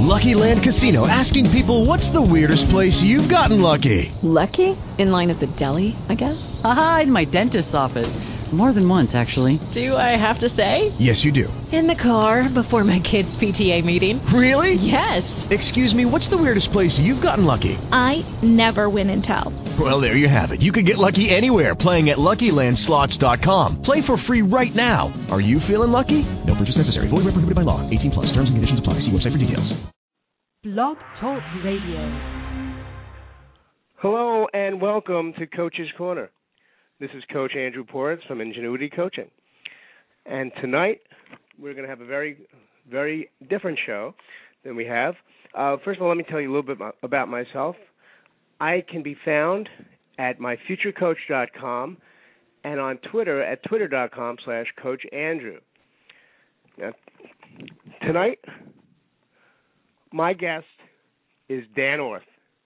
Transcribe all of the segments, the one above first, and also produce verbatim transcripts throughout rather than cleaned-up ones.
Lucky Land Casino, asking people, what's the weirdest place you've gotten lucky? Lucky? In line at the deli, I guess? Aha, in my dentist's office. More than once, actually. Do I have to say? Yes, you do. In the car before my kids' P T A meeting. Really? Yes. Excuse me, what's the weirdest place you've gotten lucky? I never win and tell. Well, there you have it. You can get lucky anywhere, playing at Lucky Land Slots dot com. Play for free right now. Are you feeling lucky? No purchase necessary. Void where prohibited by law. eighteen plus. Terms and conditions apply. See website for details. Blog Talk Radio. Hello and welcome to Coach's Corner. This is Coach Andrew Porras from Ingenuity Coaching. And tonight, we're going to have a very, very different show than we have. Uh, first of all, let me tell you a little bit about myself. I can be found at my future coach dot com and on Twitter at twitter dot com slash Coach Andrew. Now, tonight, my guest is Dan Orth.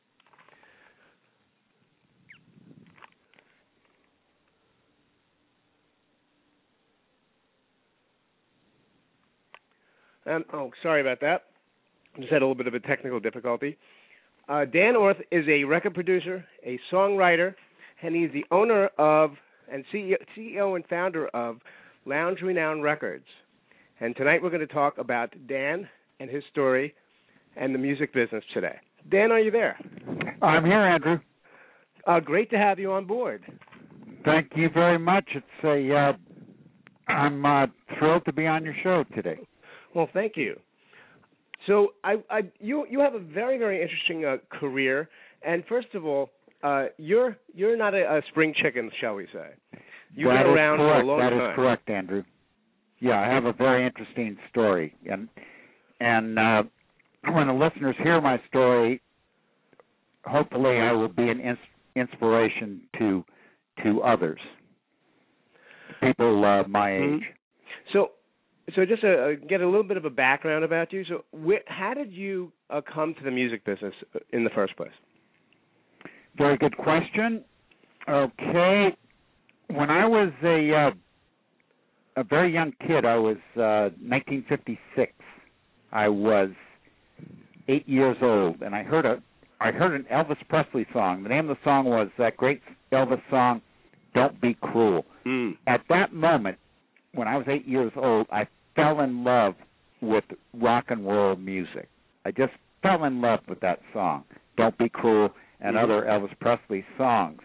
Um, oh, sorry about that. Just had a little bit of a technical difficulty. Uh, Dan Orth is a record producer, a songwriter, and he's the owner of and C E O and founder of Lounge Renown Records. And tonight we're going to talk about Dan and his story and the music business today. Dan, are you there? I'm here, Andrew. Uh, great to have you on board. Thank you very much. It's a uh, I'm uh, thrilled to be on your show today. Well, thank you. So I, I, you, you have a very, very interesting uh, career. And first of all, uh, you're you're not a, a spring chicken, shall we say? You've that been around correct. for a long that time. That is correct, Andrew. Yeah, I have a very interesting story, and and uh, when the listeners hear my story, hopefully I will be an ins- inspiration to to others, people uh, my age. Mm-hmm. So. So just to get a little bit of a background about you, so wh- how did you uh, come to the music business in the first place? Very good question. Okay. When I was a uh, a very young kid, I was uh, nineteen fifty-six. I was eight years old, and I heard a I heard an Elvis Presley song. The name of the song was that great Elvis song, "Don't Be Cruel." Mm. At that moment, when I was eight years old, I fell in love with rock and roll music. I just fell in love with that song, "Don't Be Cruel," and mm-hmm. other Elvis Presley songs.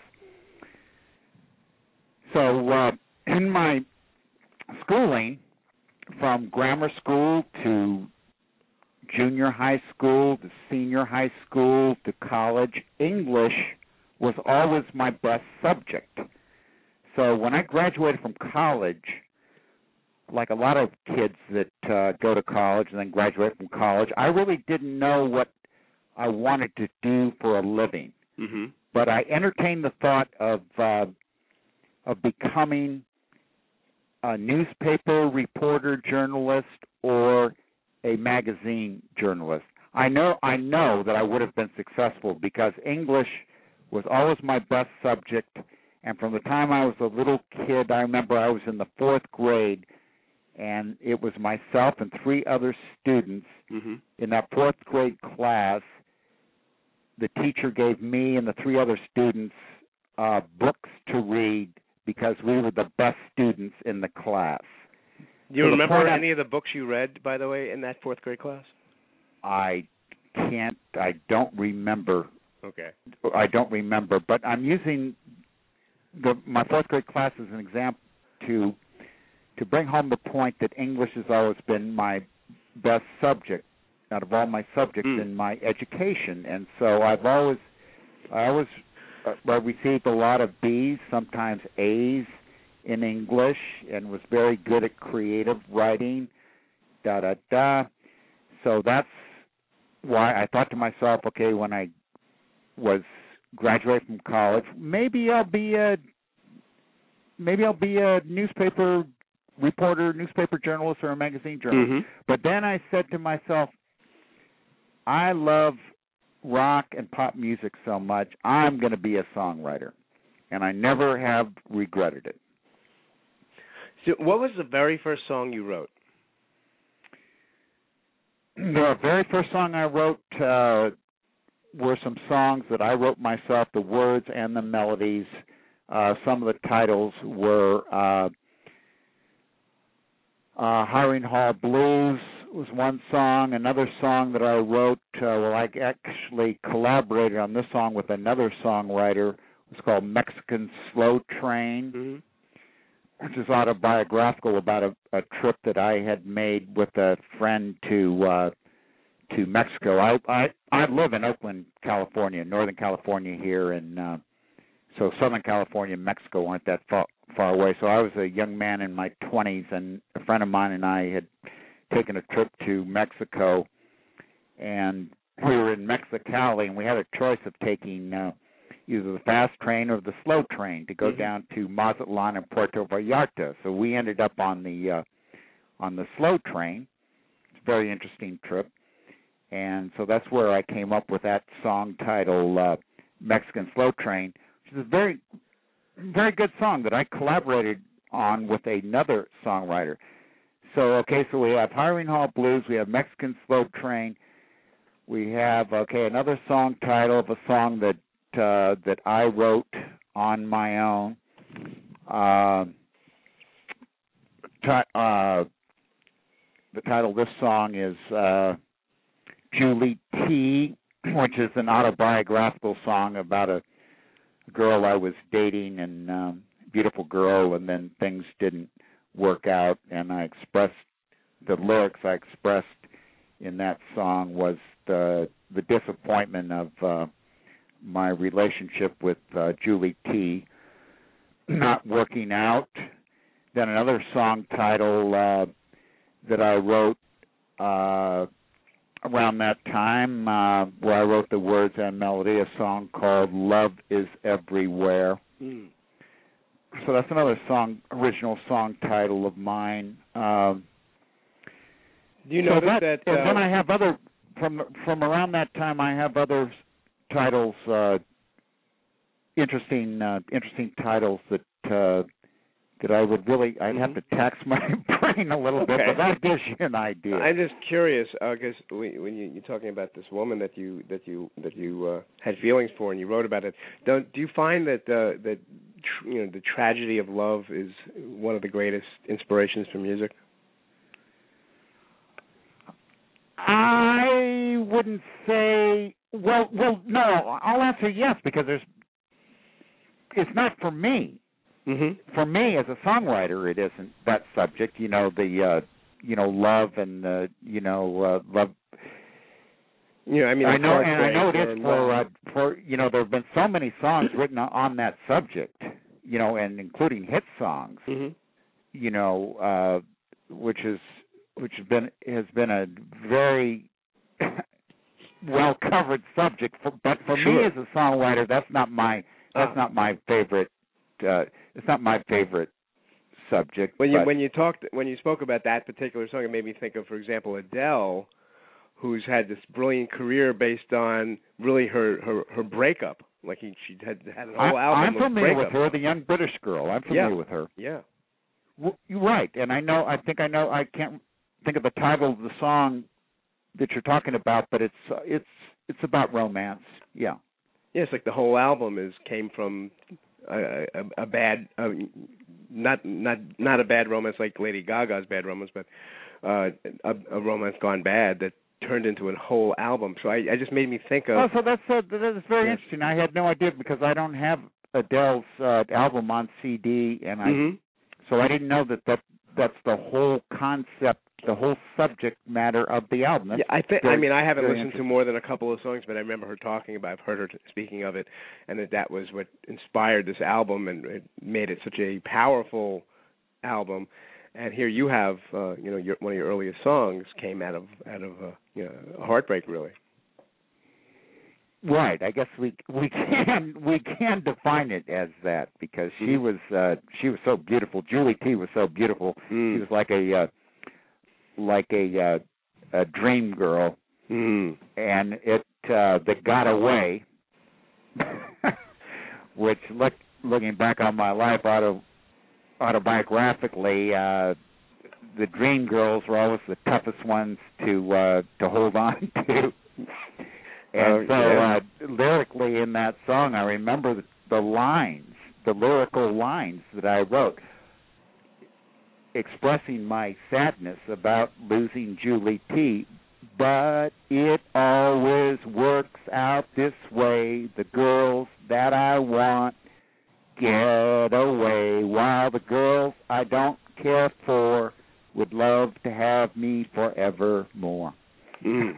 So uh, in my schooling, from grammar school to junior high school to senior high school to college, English was always my best subject. So when I graduated from college, like a lot of kids that uh, go to college and then graduate from college, I really didn't know what I wanted to do for a living. Mm-hmm. But I entertained the thought of uh, of becoming a newspaper reporter, journalist, or a magazine journalist. I know I know that I would have been successful because English was always my best subject, and from the time I was a little kid, I remember I was in the fourth grade, and it was myself and three other students mm-hmm. in that fourth grade class. The teacher gave me and the three other students uh, books to read because we were the best students in the class. Do you so remember I, any of the books you read, by the way, in that fourth grade class? I can't, I don't remember. Okay. I don't remember, but I'm using the, my fourth grade class as an example to to bring home the point that English has always been my best subject out of all my subjects mm. in my education, and so I've always, I always uh, I received a lot of B's, sometimes A's in English, and was very good at creative writing, da da da. So that's why I thought to myself, okay, when I was graduating from college, maybe I'll be a maybe I'll be a newspaper reporter, newspaper journalist, or a magazine journalist. Mm-hmm. But then I said to myself, I love rock and pop music so much, I'm going to be a songwriter. And I never have regretted it. So what was the very first song you wrote? the very first song I wrote uh, were some songs that I wrote myself, the words and the melodies. Uh, some of the titles were uh, uh, Hiring Hall Blues was one song. Another song that I wrote, uh, well, I actually collaborated on this song with another songwriter. It was called Mexican Slow Train, mm-hmm. which is autobiographical about a, a trip that I had made with a friend to uh, to Mexico. I, I I live in Oakland, California, Northern California here, and uh, so Southern California and Mexico aren't that far, far away. So I was a young man in my twenties, and a friend of mine and I had taken a trip to Mexico, and we were in Mexicali, and we had a choice of taking uh, either the fast train or the slow train to go mm-hmm. down to Mazatlan and Puerto Vallarta. So we ended up on the uh, on the slow train. It's a very interesting trip. And so that's where I came up with that song title, uh, Mexican Slow Train, which is a very, very good song that I collaborated on with another songwriter. So, okay, so we have Hiring Hall Blues, we have Mexican Slow Train, we have, okay, another song title of a song that uh, that I wrote on my own. Uh, t- uh, the title of this song is... Uh, Julie T., which is an autobiographical song about a girl I was dating, and um, beautiful girl, and then things didn't work out, and I expressed, the lyrics I expressed in that song was the the disappointment of uh, my relationship with uh, Julie T. not working out. Then another song title uh, that I wrote uh, around that time, uh, where I wrote the words and melody, a song called Love is Everywhere. Mm. So that's another song, original song title of mine. Um, Do you know so that, that? And uh, then I have other, from from around that time, I have other titles, uh, interesting uh, interesting titles that uh, that I would really, I'd have to tax my brain a little okay. bit, but that gives you an idea. I'm just curious because uh, when you, you're talking about this woman that you that you that you uh, had feelings for and you wrote about it, don't do you find that uh, that tr- you know the tragedy of love is one of the greatest inspirations for music? I wouldn't say. Well, well, no. I'll answer yes because there's. It's not for me. Mm-hmm. For me, as a songwriter, it isn't that subject. You know, the uh, you know love and uh, you know uh, love. Yeah, I mean, I know, and I know it is for uh, for you know. There have been so many songs written on that subject. You know, and including hit songs. Mm-hmm. You know, uh, which is which has been has been a very well covered subject. For, but for sure. me as a songwriter, that's not my that's uh. not my favorite. Uh, it's not my favorite subject. When you when you talked when you spoke about that particular song, it made me think of, for example, Adele, who's had this brilliant career based on really her, her, her breakup. Like he, she had had an whole I, album. I'm familiar with with her, the young British girl. I'm familiar yeah. with her. Yeah, well, you're right, and I know. I think I know. I can't think of the title of the song that you're talking about, but it's uh, it's it's about romance. Yeah. Yeah, it's like the whole album is came from. A, a, a bad, uh, not not not a bad romance like Lady Gaga's Bad Romance, but uh, a, a romance gone bad that turned into a whole album. So I, I just made me think of. Oh, so that's uh, that's very yeah. interesting. I had no idea because I don't have Adele's uh, album on C D, and I mm-hmm. so I didn't know that, that that's the whole concept, the whole subject matter of the album. That's yeah, I think. I mean, I haven't listened to more than a couple of songs, but I remember her talking about. I've heard her speaking of it, and that that was what inspired this album and it made it such a powerful album. And here you have, uh, you know, your, one of your earliest songs came out of out of uh, you know, a heartbreak, really. Right. I guess we we can we can define it as that because she was uh, she was so beautiful. Julie T was so beautiful. Mm. She was like a uh, like a uh, a dream girl, mm. and it uh, that got away. Which look looking back on my life auto, autobiographically, uh, the dream girls were always the toughest ones to uh, to hold on to. And uh, so yeah. uh, lyrically in that song, I remember the, the lines, the lyrical lines that I wrote, expressing my sadness about losing Julie T. But it always works out this way. The girls that I want get away, while the girls I don't care for would love to have me forevermore. Mm.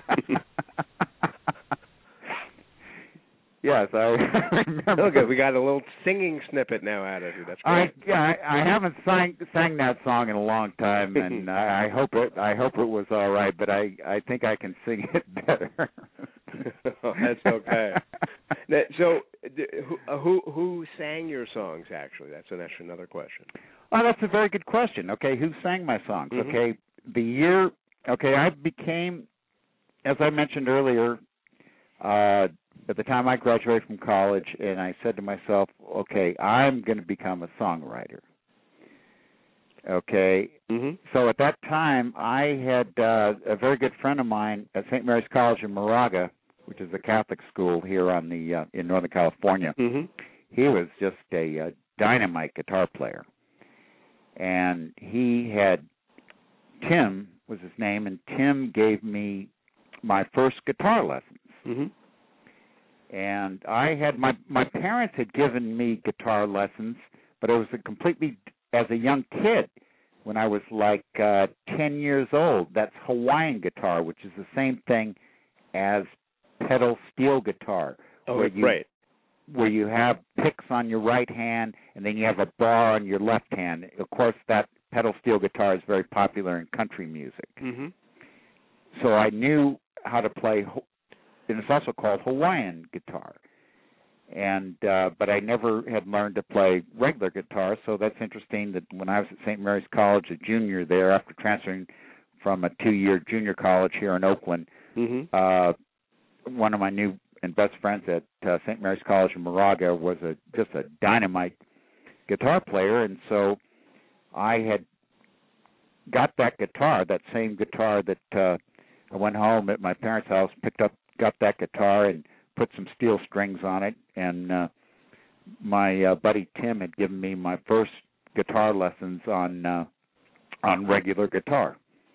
Yes, I remember. Okay, we got a little singing snippet now out of you. That's great. I, I I haven't sang sang that song in a long time, and I, I hope it I hope it was all right. But I, I think I can sing it better. That's okay. Now, so, who, who who sang your songs? Actually, that's an actually another question. Oh, that's a very good question. Okay, who sang my songs? Mm-hmm. Okay, the year. Okay, I became, as I mentioned earlier, uh, at the time I graduated from college, and I said to myself, okay, I'm going to become a songwriter. Okay, mm-hmm. So at that time, I had uh, a very good friend of mine at Saint Mary's College in Moraga, which is a Catholic school here on the uh, in Northern California. Mm-hmm. He was just a uh, dynamite guitar player, and he had Tim was his name, and Tim gave me my first guitar lessons. Mm-hmm. And I had my my parents had given me guitar lessons, but it was a completely as a young kid when I was like uh, ten years old. That's Hawaiian guitar, which is the same thing as pedal steel guitar. Oh, where you, right. Where you have picks on your right hand and then you have a bar on your left hand. Of course, that pedal steel guitar is very popular in country music. Mm-hmm. So I knew how to play. And it's also called Hawaiian guitar, and uh, but I never had learned to play regular guitar. So that's interesting that when I was at Saint Mary's College, a junior there, after transferring from a two-year junior college here in Oakland, mm-hmm. uh, one of my new and best friends at uh, Saint Mary's College in Moraga was a just a dynamite guitar player, and so I had got that guitar, that same guitar that uh, I went home at my parents' house, picked up. Got that guitar and put some steel strings on it, and uh, my uh, buddy Tim had given me my first guitar lessons on uh, on regular guitar.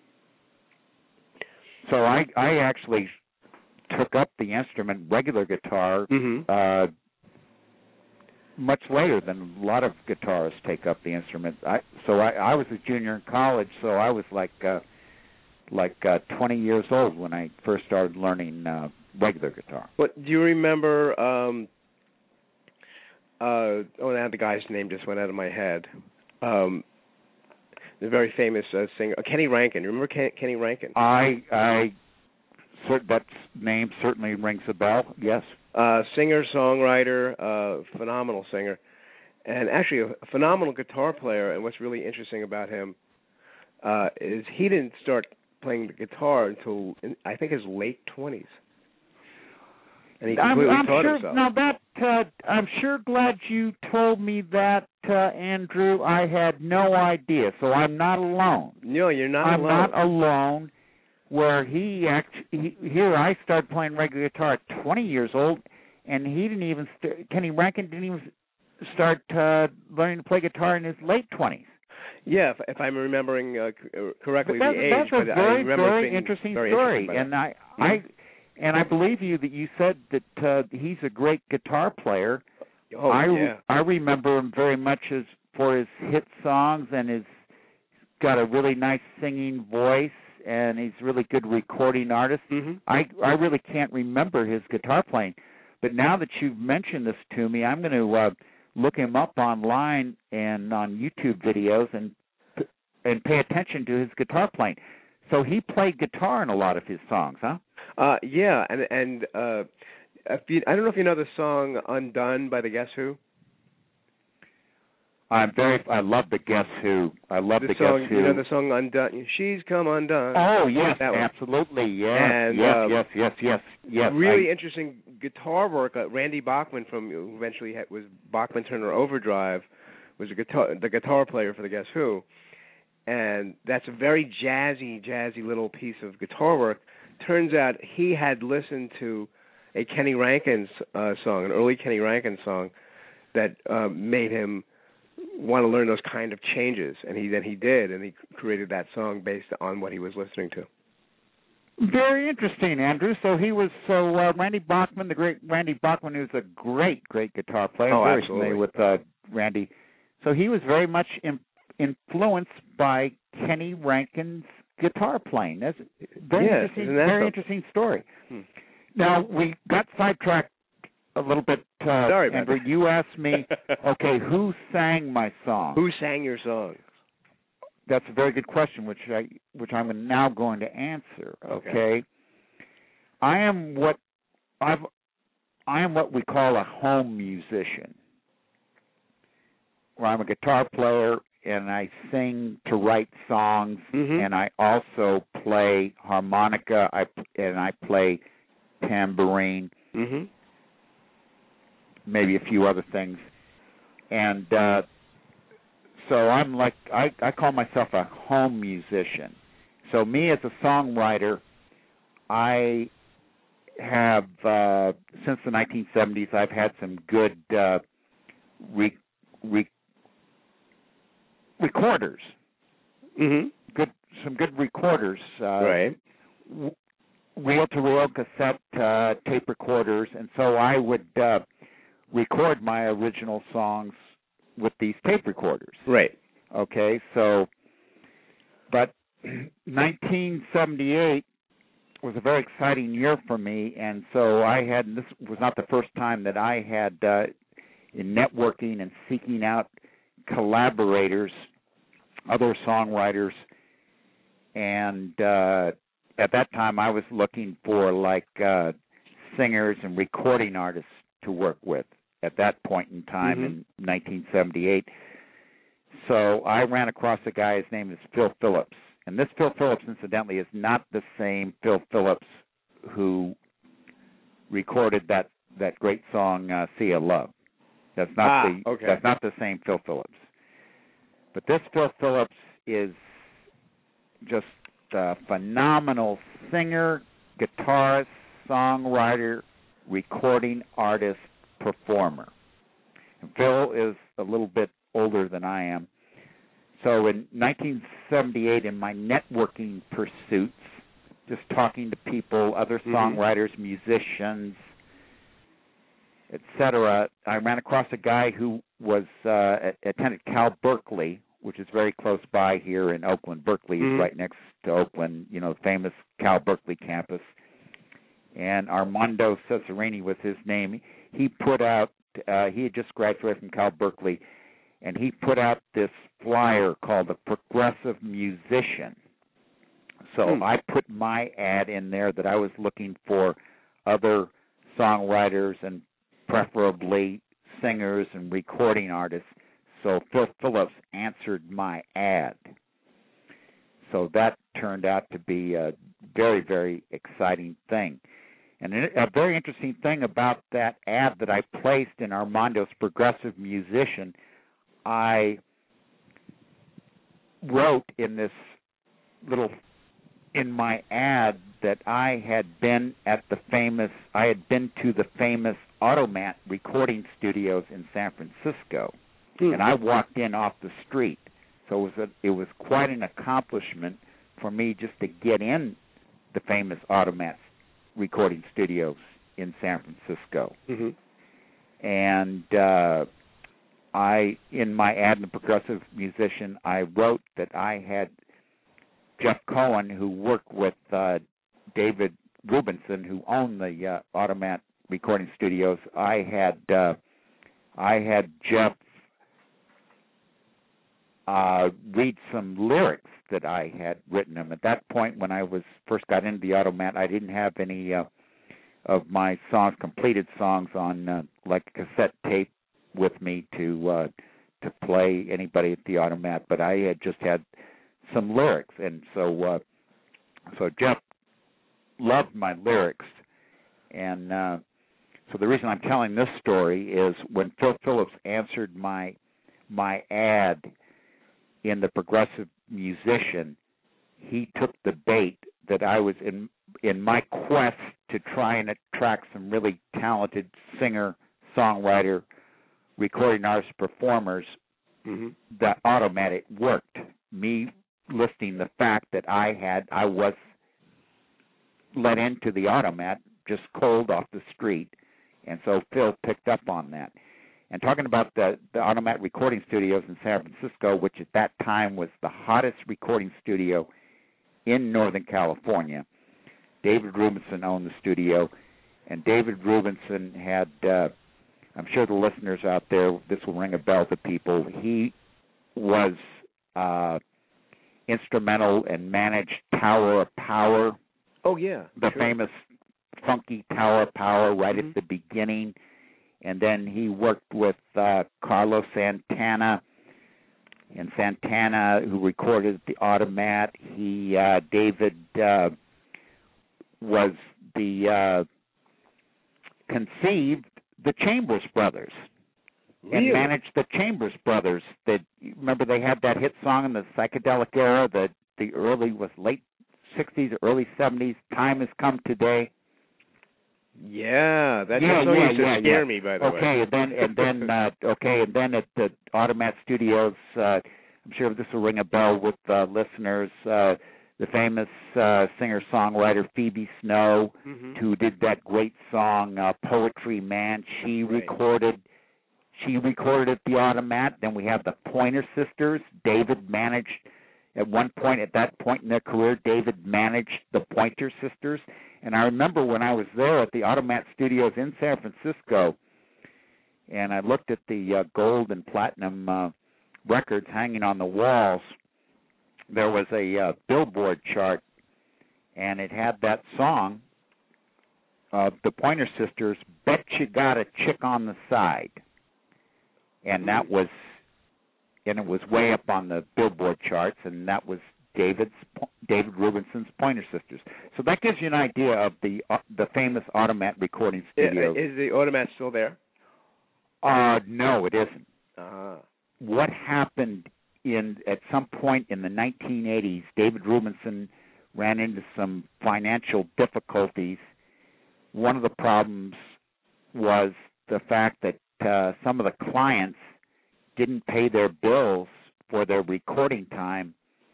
So I I actually took up the instrument regular guitar mm-hmm. uh, much later than a lot of guitarists take up the instrument. I, so I, I was a junior in college, so I was like. Uh, like uh, twenty years old when I first started learning uh, regular guitar. What do you remember? Um, uh, oh, now the guy's name just went out of my head. Um, the very famous uh, singer, uh, Kenny Rankin. Remember Ken, Kenny Rankin? I, I, that name certainly rings a bell. Yes. Uh, singer, songwriter, uh, phenomenal singer, and actually a, a phenomenal guitar player. And what's really interesting about him uh, is he didn't start playing the guitar until I think his late twenties, and he completely I'm, I'm taught sure, himself. Now that uh, I'm sure glad you told me that, uh, Andrew. I had no idea, so I'm not alone. No, you're not I'm alone. I'm not alone. Where he actually he, here I started playing regular guitar at twenty years old, and he didn't even st- Kenny Rankin didn't even start uh, learning to play guitar in his late twenties. Yeah, if, if I'm remembering uh, correctly that's, the age, that's a but very, I remember very being interesting very story, interested and I, yeah. I, and I believe you that you said that uh, he's a great guitar player. Oh I, yeah. I remember him very much as for his hit songs, and his got a really nice singing voice, and he's a really good recording artist. Mm-hmm. I, I really can't remember his guitar playing, but now that you've mentioned this to me, I'm going to uh, look him up online and on YouTube videos and. and pay attention to his guitar playing. So he played guitar in a lot of his songs, huh? Uh, yeah, and and uh, if you, I don't know if you know the song "Undone" by the Guess Who. I'm very. I love the Guess Who. I love the, the song, Guess Who. You know the song "Undone." She's come undone. Oh yes, that absolutely. Yes, and, yes, uh, yes, yes, yes, yes. Really I, interesting guitar work. Uh, Randy Bachman from who eventually had, was Bachman Turner Overdrive, was a guitar the guitar player for the Guess Who. and that's a very jazzy, jazzy little piece of guitar work. Turns out he had listened to a Kenny Rankin uh, song, an early Kenny Rankin song, that uh, made him want to learn those kind of changes, and he then he did, and he created that song based on what he was listening to. Very interesting, Andrew. So he was so uh, Randy Bachman, the great Randy Bachman, who's a great, great guitar player. Oh, very absolutely. familiar with uh, Randy. So he was very much in, influenced by Kenny Rankin's guitar playing. That's a very yeah, interesting, that very so? interesting story. Hmm. Now we got sidetracked a little bit. Uh, Sorry, about Andrew. that. You asked me, okay, who sang my song? Who sang your song? That's a very good question, which I which I'm now going to answer. Okay, Okay. I am what I've I am what we call a home musician, where I'm a guitar player and I sing to write songs, Mhm. and I also play harmonica. I and I play tambourine, Mm-hmm. maybe a few other things, and. Uh, So I'm like I, I call myself a home musician. So me as a songwriter, I have uh, since the nineteen seventies I've had some good uh, re, re, recorders. Mm-hmm. Good some good recorders. Uh, Right. Reel to reel cassette uh, tape recorders, and so I would uh, record my original songs with these tape recorders. Right. Okay, so, but nineteen seventy-eight was a very exciting year for me, and so I had, this was not the first time that I had, uh, in networking and seeking out collaborators, other songwriters, and uh, at that time I was looking for, like, uh, singers and recording artists to work with. At that point in time, mm-hmm. in nineteen seventy-eight. So I ran across a guy, his name is Phil Phillips. And this Phil Phillips, incidentally, is not the same Phil Phillips who recorded that, that great song, uh, Sea of Love. That's not ah, the okay. that's not the same Phil Phillips. But this Phil Phillips is just a phenomenal singer, guitarist, songwriter, recording artist, performer. And Phil is a little bit older than I am. So in nineteen seventy-eight, in my networking pursuits, just talking to people, other songwriters, mm-hmm. musicians, et cetera, I ran across a guy who was uh, attended Cal Berkeley, which is very close by here in Oakland. Berkeley mm-hmm. is right next to Oakland, you know, the famous Cal Berkeley campus. And Armando Cesarini was his name. He put out, uh, he had just graduated from Cal Berkeley, and he put out this flyer called The Progressive Musician. So hmm. I put my ad in there that I was looking for other songwriters and preferably singers and recording artists. So Phil Phillips answered my ad. So that turned out to be a very, very exciting thing. And a very interesting thing about that ad that I placed in Armando's Progressive Musician, I wrote in this little, in my ad, that I had been at the famous, I had been to the famous Automat recording studios in San Francisco. Mm-hmm. And I walked in off the street. So it was, a, it was quite an accomplishment for me just to get in the famous Automat recording studios in San Francisco. Mm-hmm. And uh, I, in my ad in The Progressive Musician, I wrote that I had Jeff Cohen, who worked with uh, David Rubinson, who owned the uh, Automat recording studios. I had uh, I had Jeff uh, read some lyrics that I had written him. At that point, when I was first got into the Automat, I didn't have any uh, of my songs, completed songs, on uh, like a cassette tape with me to uh, to play anybody at the Automat. But I had just had some lyrics, and so uh, so Jeff loved my lyrics, and uh, so the reason I'm telling this story is when Phil Phillips answered my my ad in the Progressive musician, he took the bait that I was in in my quest to try and attract some really talented singer, songwriter, recording artist, performers. Mm-hmm. That Automat, it worked. Me listing the fact that I had, I was let into the Automat just cold off the street, and so Phil picked up on that. And talking about the, the Automat recording studios in San Francisco, which at that time was the hottest recording studio in Northern California, David Rubinson owned the studio, and David Rubinson had, uh, I'm sure the listeners out there, this will ring a bell to people, he was uh, instrumental and managed Tower of Power. Oh, yeah. The sure. famous funky Tower of Power right mm-hmm. at the beginning. And then he worked with uh, Carlos Santana, and Santana, who recorded the Automat. He, uh, David, uh, was the uh, conceived the Chambers Brothers really? and managed the Chambers Brothers. That remember they had that hit song in the psychedelic era, the the early was late sixties, early seventies. Time has come today. Yeah, that yeah, song yeah, used to yeah, scare yeah. me, by the okay, way. Okay, and then and then uh, okay, and then at the Automat Studios, uh, I'm sure this will ring a bell with uh, listeners. Uh, the famous uh, singer-songwriter Phoebe Snow, mm-hmm. who did that great song uh, "Poetry Man." She right. recorded. She recorded at the Automat. Then we have the Pointer Sisters. David managed. At one point, at that point in their career, David managed the Pointer Sisters. And I remember when I was there at the Automat Studios in San Francisco, and I looked at the uh, gold and platinum uh, records hanging on the walls, there was a uh, Billboard chart, and it had that song of the Pointer Sisters, "Bet You Got a Chick on the Side." And that was... and it was way up on the Billboard charts, and that was David's David Rubinson's Pointer Sisters. So that gives you an idea of the uh, the famous Automat recording studio. Is the Automat still there? Uh, no, it isn't. Uh-huh. What happened in at some point in the nineteen eighties, David Rubinson ran into some financial difficulties. One of the problems was the fact that uh, some of the clients didn't pay their bills for their recording time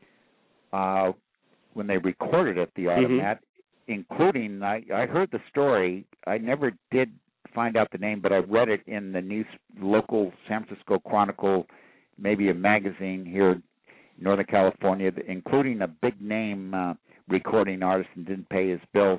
uh, when they recorded at the Automat, mm-hmm. including, I, I heard the story, I never did find out the name, but I read it in the news, local San Francisco Chronicle, maybe a magazine here in Northern California, including a big-name uh, recording artist and didn't pay his bills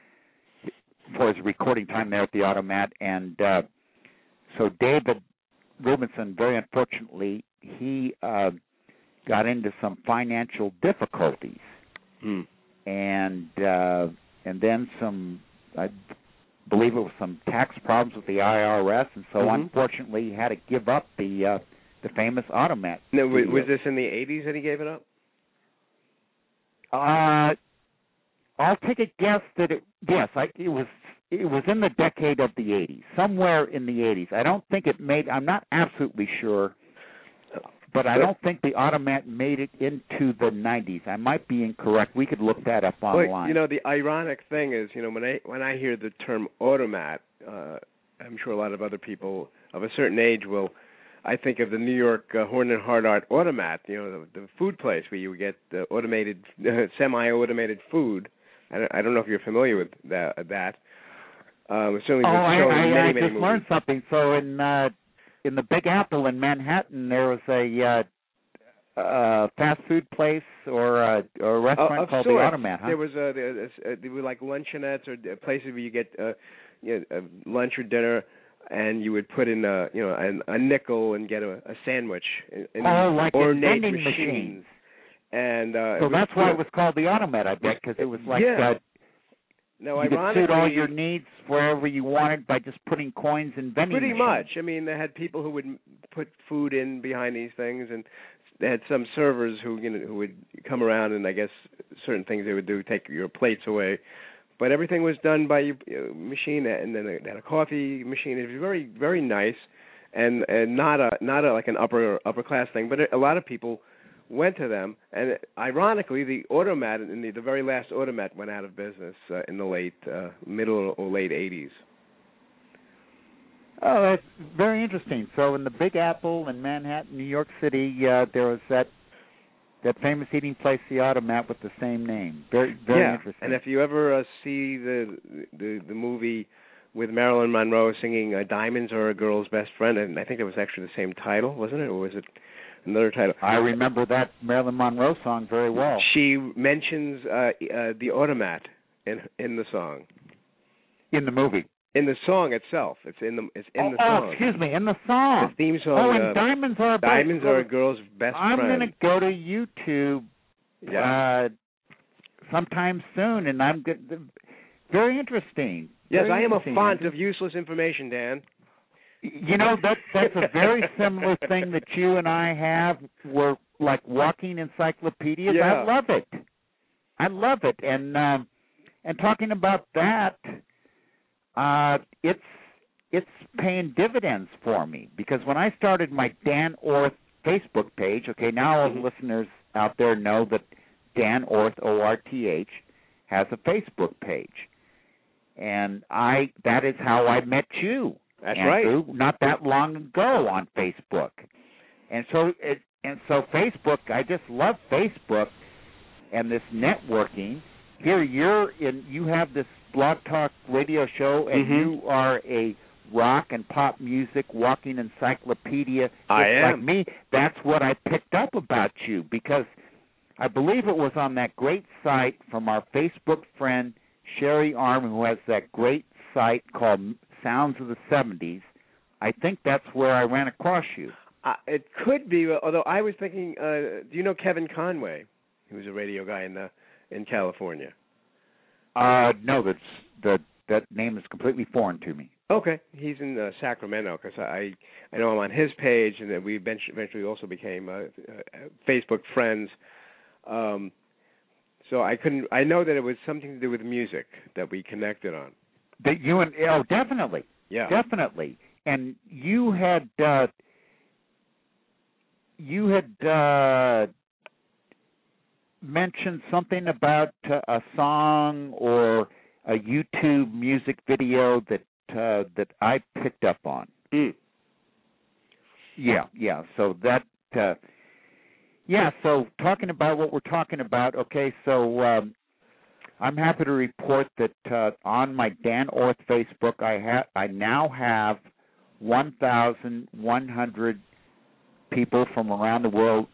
for his recording time there at the Automat. And uh, so David Rubinson, very unfortunately, he uh, got into some financial difficulties, mm. and uh, and then some, I believe it was some tax problems with the I R S, and so mm-hmm. unfortunately he had to give up the uh, the famous Automat. No, was, was this in the eighties that he gave it up? Uh, I'll take a guess that it, yes, I, it was. It was in the decade of the eighties, somewhere in the eighties. I don't think it made, I'm not absolutely sure, but I don't think the Automat made it into the nineties. I might be incorrect. We could look that up online. Well, you know, the ironic thing is, you know, when I when I hear the term Automat, uh, I'm sure a lot of other people of a certain age will, I think of the New York uh, Horn and Hardart Automat, you know, the, the food place where you get the automated, uh, semi-automated food. I don't, I don't know if you're familiar with that. that. Um, certainly oh, I, I, I, many, I many just movies. learned something. So in uh, in the Big Apple in Manhattan, there was a uh, uh, fast food place or uh, or a restaurant uh, called sorts. the Automat. Huh? There was a, there, was a, there were like luncheonettes or places where you get uh, you know, uh, lunch or dinner, and you would put in a you know a, a nickel and get a, a sandwich. In, in oh, like ornate vending machines. machines. And uh, so that's why it was called the Automat, I bet, because it was like. Yeah. Uh, No, you could ironically, suit all your needs wherever you wanted by just putting coins in vending pretty machines. much. I mean, they had people who would put food in behind these things, and they had some servers who you know who would come around, and I guess certain things they would do, take your plates away. But everything was done by your you know, machine, and then they had a coffee machine. It was very, very nice, and and not a not a, like an upper upper class thing. But a lot of people went to them, and ironically, the Automat, in the, the very last Automat, went out of business uh, in the late, uh, middle or late eighties. Oh, that's very interesting. So in the Big Apple in Manhattan, New York City, uh, there was that that famous eating place, the Automat, with the same name. Very, very yeah. interesting. And if you ever uh, see the, the the movie with Marilyn Monroe singing uh, "Diamonds Are a Girl's Best Friend," and I think it was actually the same title, wasn't it, or was it another title? I remember that Marilyn Monroe song very well. She mentions uh, uh, the Automat in in the song. In the movie. In the song itself, it's in the it's in oh, the song. Oh, excuse me, in the song. The theme song. Oh, and uh, diamonds are a diamonds best are a girl's best I'm friend. I'm going to go to YouTube yeah. uh, sometime soon, and I'm good. Very interesting. Yes, very I am a interesting. font of useless information, Dan. You know, that that's a very similar thing that you and I have. We're like walking encyclopedias. Yeah. I love it. I love it. And um, and talking about that, uh, it's it's paying dividends for me, because when I started my Dan Orth Facebook page, okay, now all the listeners out there know that Dan Orth, O R T H, has a Facebook page. And I that is how I met you. That's Andrew, right. Not that long ago on Facebook. And so it, and so Facebook, I just love Facebook and this networking. Here you're in you have this Blog Talk radio show, and mm-hmm. you are a rock and pop music walking encyclopedia just I am. like me. That's what I picked up about you, because I believe it was on that great site from our Facebook friend Sherry Arm, who has that great site called Sounds of the seventies. I think that's where I ran across you. Uh, it could be, although I was thinking, uh, do you know Kevin Conway, who's a radio guy in the, in California? Uh, no, that's, that that name is completely foreign to me. Okay, he's in uh, Sacramento, because I I know him on his page, and then we eventually also became uh, uh, Facebook friends. Um, so I couldn't. I know that it was something to do with music that we connected on. That you and oh, definitely, yeah, definitely. And you had uh, you had uh, mentioned something about uh, a song or a YouTube music video that uh, that I picked up on. Mm. Yeah, yeah. So that. Uh, Yeah, so talking about what we're talking about, okay, so um, I'm happy to report that uh, on my Dan Orth Facebook, I ha- I now have one thousand one hundred people from around the world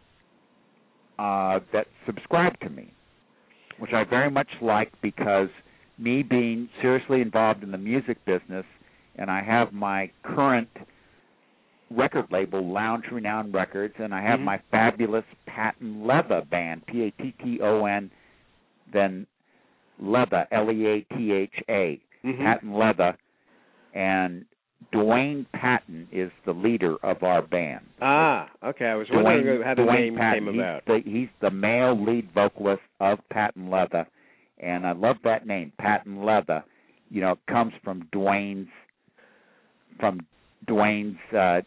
uh, that subscribe to me, which I very much like, because me being seriously involved in the music business, and I have my current record label, Lounge Renown Records, and I have mm-hmm. my fabulous Patent Leather band, P A T T O N, then Leather, L E A T H A, mm-hmm. Patent Leather, and Dwayne Patton is the leader of our band. Ah, okay. I was Dwayne, wondering how the Dwayne name Patton, came about. He's the, he's the male lead vocalist of Patent Leather, and I love that name, Patent Leather. You know, it comes from Dwayne's, from Dwayne's, uh,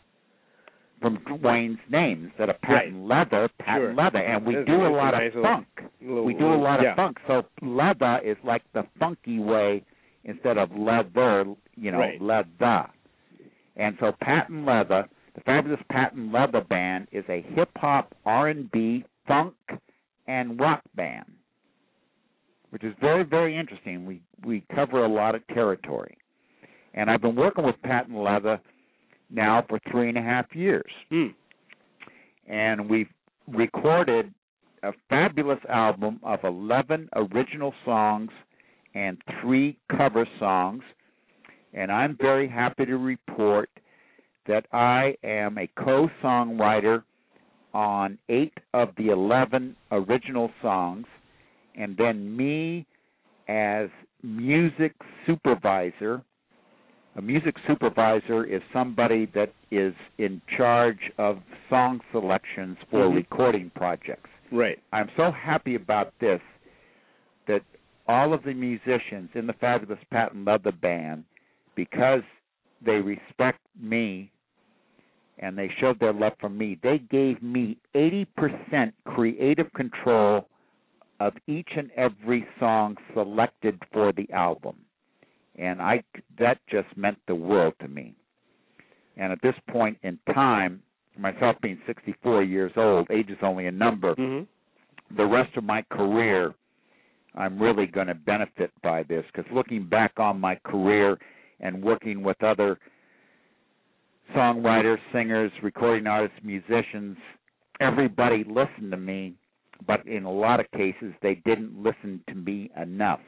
from Dwayne's name, instead of Patent right. Leather, Patent sure. Leather, and we It's do a nice lot of little, funk. little, we do a lot yeah. of funk, so leather is like the funky way instead of leather, you know, right. leather. And so Patent Leather, the fabulous Patent Leather band, is a hip-hop, R and B, funk, and rock band, which is very, very interesting. We we cover a lot of territory. And I've been working with Patent Leather now for three and a half years. Mm. And we've recorded a fabulous album of eleven original songs and three cover songs. And I'm very happy to report that I am a co-songwriter on eight of the eleven original songs, and then me as music supervisor. A music supervisor is somebody that is in charge of song selections for mm-hmm. recording projects. Right. I'm so happy about this, that all of the musicians in the fabulous Patent Leather band, because they respect me and they showed their love for me. They gave me eighty percent creative control of each and every song selected for the album. And I that just meant the world to me. And at this point in time, myself being sixty-four years old, age is only a number, mm-hmm. the rest of my career, I'm really going to benefit by this, because looking back on my career and working with other songwriters, singers, recording artists, musicians, everybody listened to me, but in a lot of cases they didn't listen to me enough.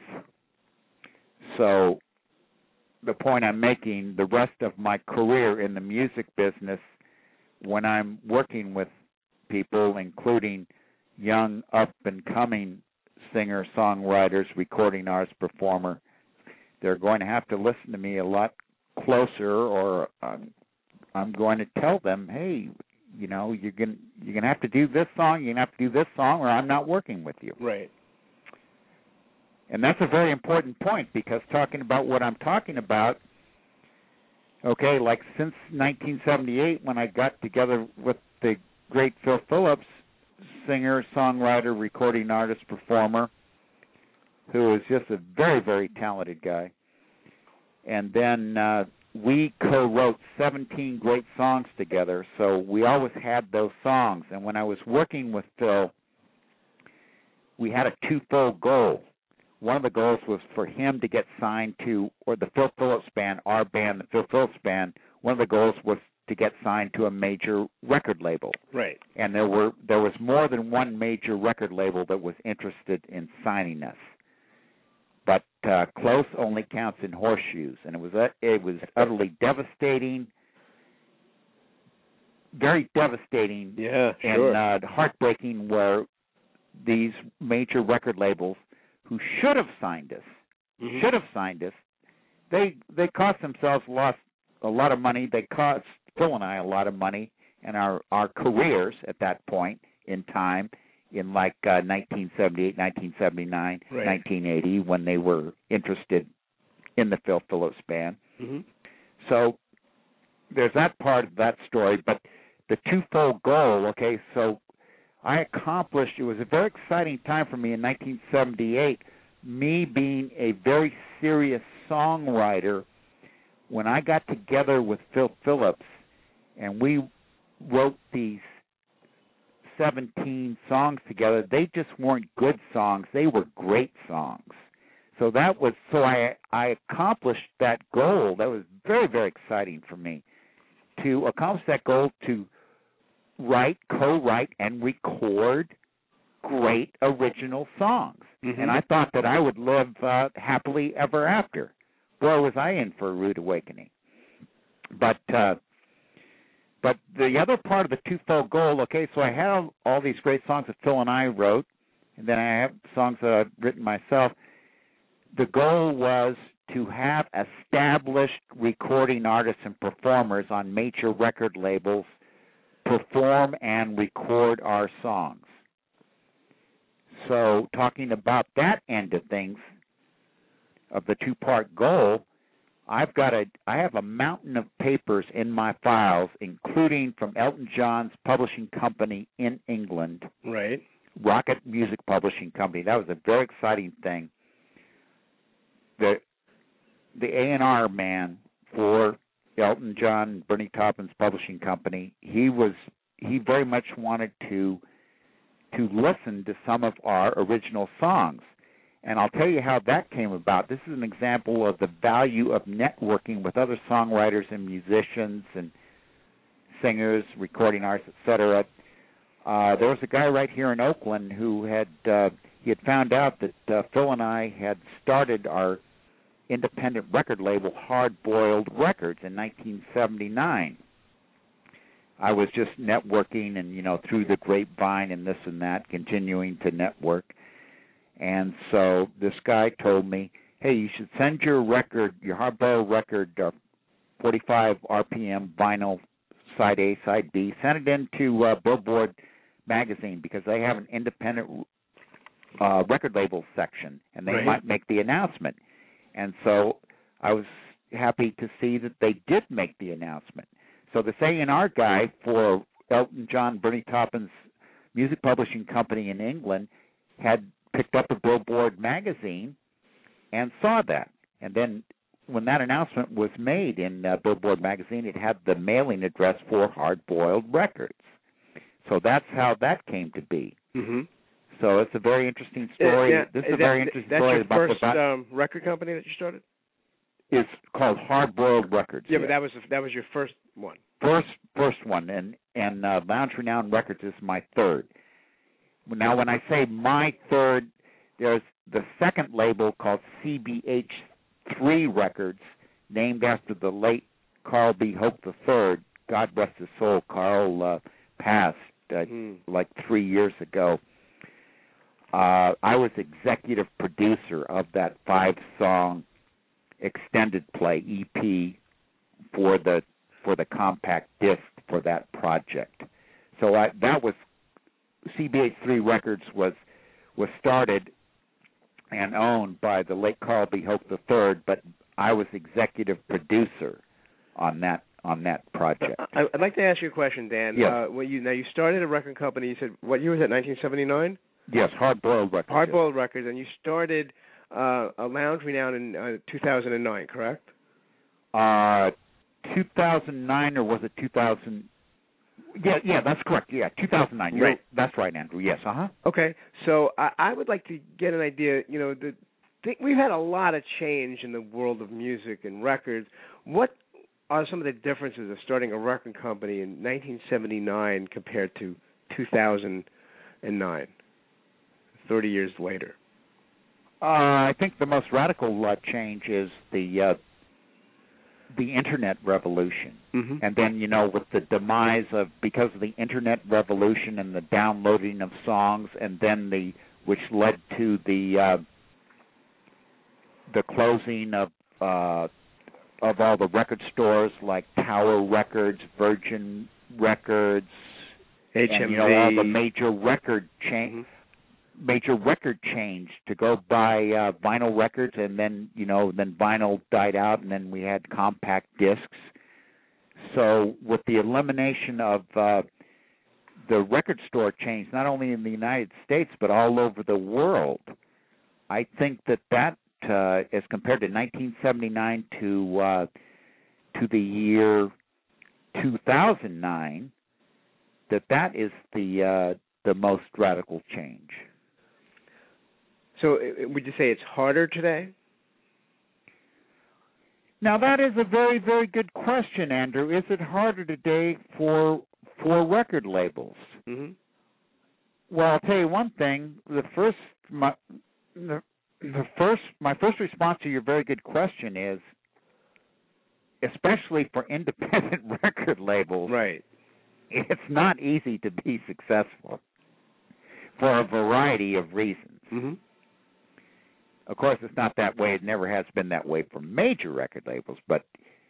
So the point I'm making, the rest of my career in the music business, when I'm working with people, including young, up-and-coming singer, songwriters, recording artists, performer, they're going to have to listen to me a lot closer, or um, I'm going to tell them, hey, you know, you're going you're going to have to do this song, you're going to have to do this song, or I'm not working with you. Right. And that's a very important point, because talking about what I'm talking about, okay, like since nineteen seventy-eight, when I got together with the great Phil Phillips, singer, songwriter, recording artist, performer, who is just a very, very talented guy. And then uh, we co-wrote seventeen great songs together, so we always had those songs. And when I was working with Phil, we had a twofold goal. One of the goals was for him to get signed to, or the Phil Phillips Band, our band, the Phil Phillips Band, one of the goals was to get signed to a major record label. Right. And there were there was more than one major record label that was interested in signing us. But uh, close only counts in horseshoes, and it was uh, it was utterly devastating, very devastating, yeah, sure. and uh, heartbreaking. Where these major record labels, who should have signed us, mm-hmm. should have signed us, they they cost themselves lost a lot of money. They cost Phil and I a lot of money, and our our careers at that point in time, in like uh, nineteen seventy-eight, nineteen seventy-nine, right. nineteen eighty, when they were interested in the Phil Phillips Band. Mm-hmm. So there's that part of that story, but the twofold goal, okay, so I accomplished, it was a very exciting time for me in nineteen seventy-eight, me being a very serious songwriter. When I got together with Phil Phillips and we wrote these seventeen songs together, they just weren't good songs, they were great songs. So that was, so I I accomplished that goal. That was very, very exciting for me, to accomplish that goal, to write, co-write, and record great original songs. Mm-hmm. And I thought that I would live uh, happily ever after. Boy, was I in for a rude awakening. But uh, but the other part of the twofold goal, okay, so I have all these great songs that Phil and I wrote, and then I have songs that I've written myself. The goal was to have established recording artists and performers on major record labels perform and record our songs. So talking about that end of things, of the two-part goal, I've got a, I have a mountain of papers in my files, including from Elton John's publishing company in England, right? Rocket Music Publishing Company. That was a very exciting thing. The the A and R man for Elton John, Bernie Taupin's publishing company, he was he very much wanted to to listen to some of our original songs. And I'll tell you how that came about. This is an example of the value of networking with other songwriters and musicians and singers, recording artists, et cetera. Uh, there was a guy right here in Oakland who had uh, he had found out that uh, Phil and I had started our independent record label, Hard Boiled Records, in nineteen seventy-nine. I was just networking and, you know, through the grapevine and this and that, continuing to network. And so this guy told me, hey, you should send your record, your Hard Boiled record, uh, forty-five R P M vinyl, side A, side B, send it into uh, Billboard magazine, because they have an independent uh, record label section, and they right. might make the announcement. And so I was happy to see that they did make the announcement. So this A and R guy for Elton John, Bernie Taupin's music publishing company in England had picked up a Billboard magazine and saw that. And then when that announcement was made in uh, Billboard magazine, it had the mailing address for Hard Boiled Records. So that's how that came to be. Mm-hmm. So it's a very interesting story. Uh, yeah, this is a that, very interesting that's story your about first the um, record company that you started? It's called Hard Boiled Records. Yeah, yes. but that was that was your first one. First, first one, and and uh, Lounge Renown Records is my third. Now, when I say my third, there's the second label called C B H three Records, named after the late Carl B. Hope the third. God rest his soul. Carl uh, passed uh, mm. like three years ago. Uh, I was executive producer of that five-song extended play E P for the for the compact disc for that project. So I, that was C B H three Records was was started and owned by the late Carl B. Hope the third, but I was executive producer on that on that project. I'd like to ask you a question, Dan. Yes. Uh, when you now you started a record company. You said what year was that? nineteen seventy-nine. Yes, Hard Boiled Records. Hard Boiled Records, and you started uh, a Lounge Renown in uh, two thousand nine, correct? Uh, two thousand nine, or was it two thousand? Yeah, yeah, that's correct. Yeah, two thousand nine. You're, right. That's right, Andrew. Yes, uh-huh. Okay, so I, I would like to get an idea, you know, the, the, we've had a lot of change in the world of music and records. What are some of the differences of starting a record company in nineteen seventy-nine compared to two thousand nine, thirty years later? Uh, I think the most radical uh, change is the uh, the internet revolution, mm-hmm. and then you know with the demise of because of the internet revolution and the downloading of songs, and then the which led to the uh, the closing of uh, of all the record stores like Tower Records, Virgin Records, H M V, and you know all the major record chain. Mm-hmm. major record change to go buy uh, vinyl records, and then you know then vinyl died out, and then we had compact discs. So with the elimination of uh, the record store chains, not only in the United States but all over the world, I think that that uh, as compared to nineteen seventy-nine to uh, to the year two thousand nine, that that is the uh, the most radical change. So would you say it's harder today? Now, that is a very, very good question, Andrew. Is it harder today for for record labels? Mm-hmm. Well, I'll tell you one thing. The first, my, the, the first, my first response to your very good question is, especially for independent record labels, right? It's not easy to be successful for a variety of reasons. Mm-hmm. Of course, it's not that way. It never has been that way for major record labels. But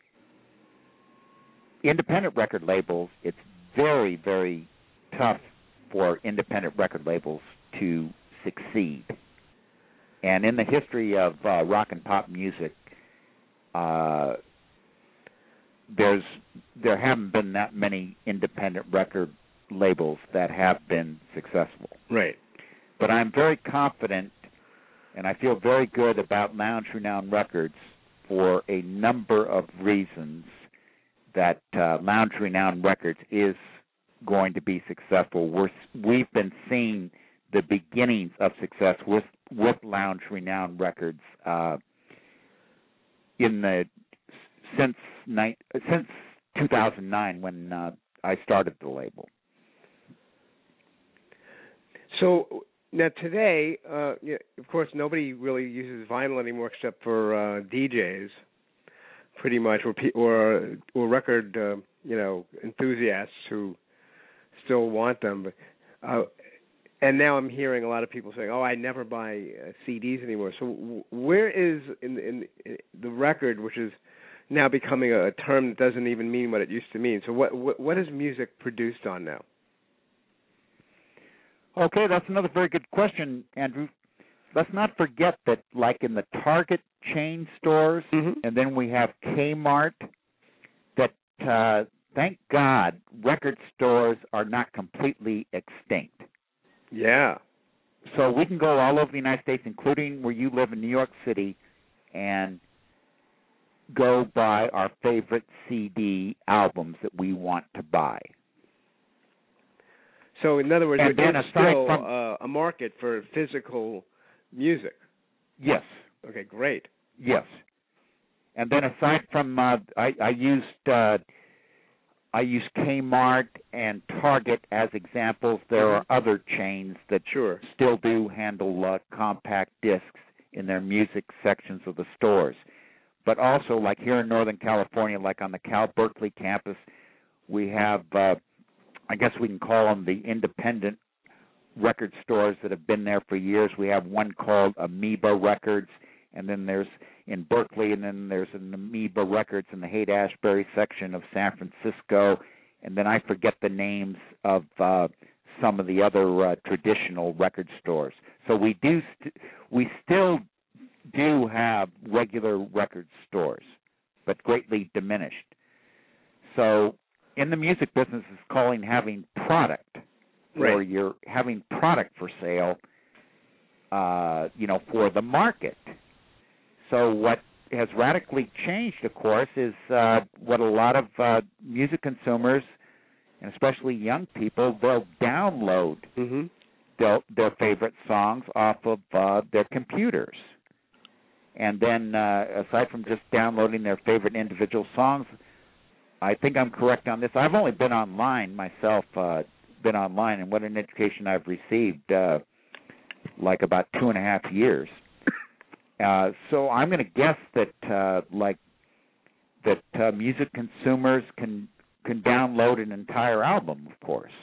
independent record labels, it's very, very tough for independent record labels to succeed. And in the history of uh, rock and pop music, uh, there's there haven't been that many independent record labels that have been successful. Right. But I'm very confident, and I feel very good about Lounge Renown Records for a number of reasons that uh, Lounge Renown Records is going to be successful. We're, we've been seeing the beginnings of success with, with Lounge Renown Records uh, in the since ni- since two thousand nine when uh, I started the label. So now today, uh, yeah, of course, nobody really uses vinyl anymore except for uh, D Js, pretty much, or or, or record, uh, you know, enthusiasts who still want them. But, uh, and now I'm hearing a lot of people saying, "Oh, I never buy uh, C Ds anymore." So w- where is in, in, in the record, which is now becoming a, a term that doesn't even mean what it used to mean? So what what, what is music produced on now? Okay, that's another very good question, Andrew. Let's not forget that, like in the Target chain stores, mm-hmm. and then we have Kmart, that uh, thank God, record stores are not completely extinct. Yeah. So we can go all over the United States, including where you live in New York City, and go buy our favorite C D albums that we want to buy. So, in other words, And there's then aside still from- uh, a market for physical music. Yes. Okay, great. Yes. And then aside from, uh, I, I used uh, I used Kmart and Target as examples. There are other chains that Sure. still do handle uh, compact discs in their music sections of the stores. But also, like here in Northern California, like on the Cal Berkeley campus, we have, uh, I guess we can call them the independent record stores that have been there for years. We have one called Amoeba Records, and then there's in Berkeley, and then there's an Amoeba Records in the Haight-Ashbury section of San Francisco, and then I forget the names of uh, some of the other uh, traditional record stores. So we do, st- we still do have regular record stores, but greatly diminished. So in the music business, it's calling having product, Right. or you're having product for sale, uh, you know, for the market. So what has radically changed, of course, is uh, what a lot of uh, music consumers, and especially young people, they'll download Mm-hmm. their, their favorite songs off of uh, their computers. And then, uh, aside from just downloading their favorite individual songs, I think I'm correct on this. I've only been online myself, uh, been online, and what an education I've received, uh, like about two and a half years. Uh, so I'm going to guess that, uh, like, that uh, music consumers can can download an entire album, of course.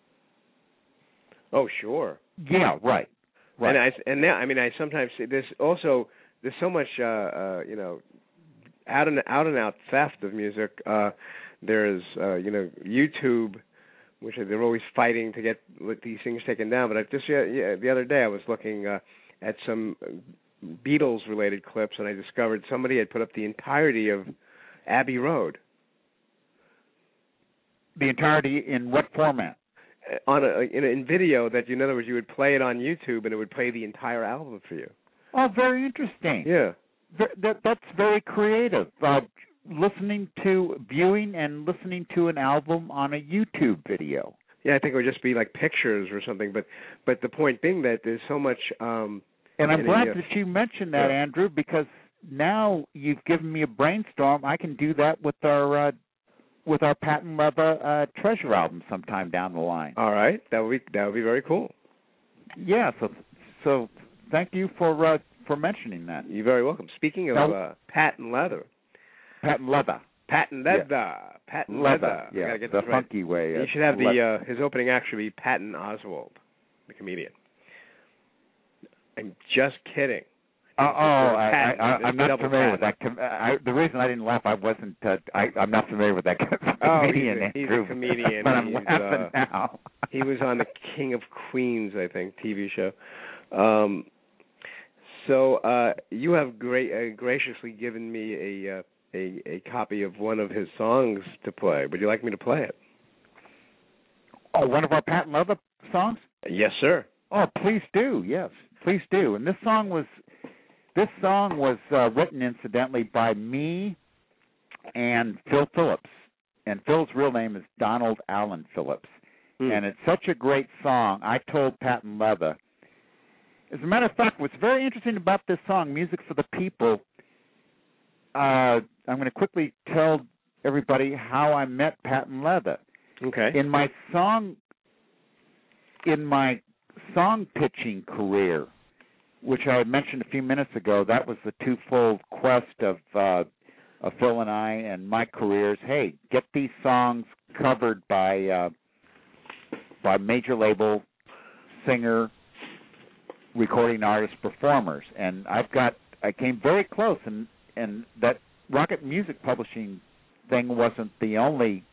Oh, sure. Yeah, right. Right. And I and now I mean I sometimes see this also. There's so much uh, uh, you know out and out and out theft of music. Uh, there's uh, you know YouTube, which they're always fighting to get these things taken down. But I just yeah, yeah, the other day I was looking uh, at some Beatles related clips, and I discovered somebody had put up the entirety of Abbey Road. The entirety in what format? On a in, a, in video that, in other words, you would play it on YouTube and it would play the entire album for you. Oh, very interesting. Yeah. That, that, that's very creative. Uh, listening to, viewing and listening to an album on a YouTube video. Yeah, I think it would just be like pictures or something. But but the point being that there's so much. Um, and I'm in, glad uh, that you mentioned that, yeah. Andrew, because now you've given me a brainstorm. I can do that with our uh, with our Patent Leather uh, Treasure album sometime down the line. All right, that would be that would be very cool. Yeah. So so thank you for uh, for mentioning that. You're very welcome. Speaking of Now, uh, patent leather, Patent Leather. patent leather, Yeah. patent Leather. leather. I Yeah. gotta get The this right. funky way. You uh, should have the le- uh, his opening act should be Patton Oswalt, the comedian. I'm just kidding. Uh, oh, I, Patton, I, I, there's I'm not double familiar with Patton. that. Com- I, the reason I didn't laugh, I wasn't. Uh, I, I'm not familiar with that Oh, comedian. he's a, he's Andrew, a comedian. but I'm He's, laughing uh, now. He was on the King of Queens, I think, T V show. Um, so uh, you have gra- uh, graciously given me a, uh, a a copy of one of his songs to play. Would you like me to play it? Oh, one of our Patent Leather songs? Yes, sir. Oh, please do. Yes, please do. And this song was this song was uh, written incidentally by me and Phil Phillips. And Phil's real name is Donald Allen Phillips. Hmm. And it's such a great song. I told Patent Leather. As a matter of fact, what's very interesting about this song, Music for the People, uh, I'm going to quickly tell everybody how I met Patent Leather. Okay. In my song, in my song pitching career, which I had mentioned a few minutes ago, that was the twofold quest of, uh, of Phil and I and my careers. Hey, get these songs covered by uh, by major label singer, recording artist, performers, and I've got I came very close, and and that Rocket Music Publishing thing wasn't the only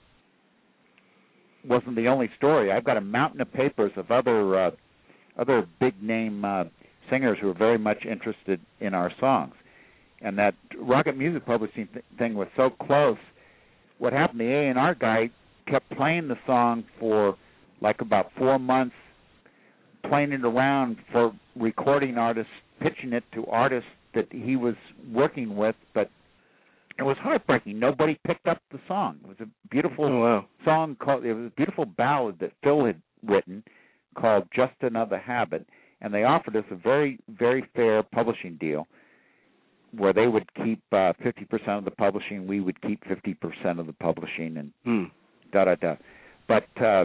wasn't the only story. I've got a mountain of papers of other uh, other big name uh, singers who are very much interested in our songs, and that Rocket Music Publishing th- thing was so close what happened, the A and R guy kept playing the song for like about four months, playing it around for recording artists, pitching it to artists that he was working with, but it was heartbreaking. Nobody picked up the song. It was a beautiful oh, wow. song called, it was a beautiful ballad that Phil had written called Just Another Habit, and they offered us a very, very fair publishing deal where they would keep uh, fifty percent of the publishing, we would keep fifty percent of the publishing, and hmm. da-da-da. But, uh,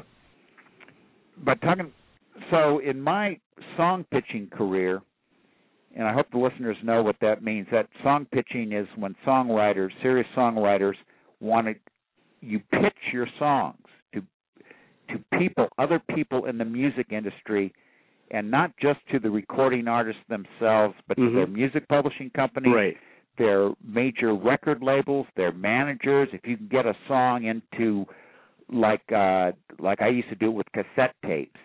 but talking, so in my song pitching career, and I hope the listeners know what that means, that song pitching is when songwriters, serious songwriters, want to, you pitch your songs to to people, other people in the music industry, and not just to the recording artists themselves, but mm-hmm. to their music publishing companies, right. their major record labels, their managers. If you can get a song into, like uh, like I used to do it with cassette tapes,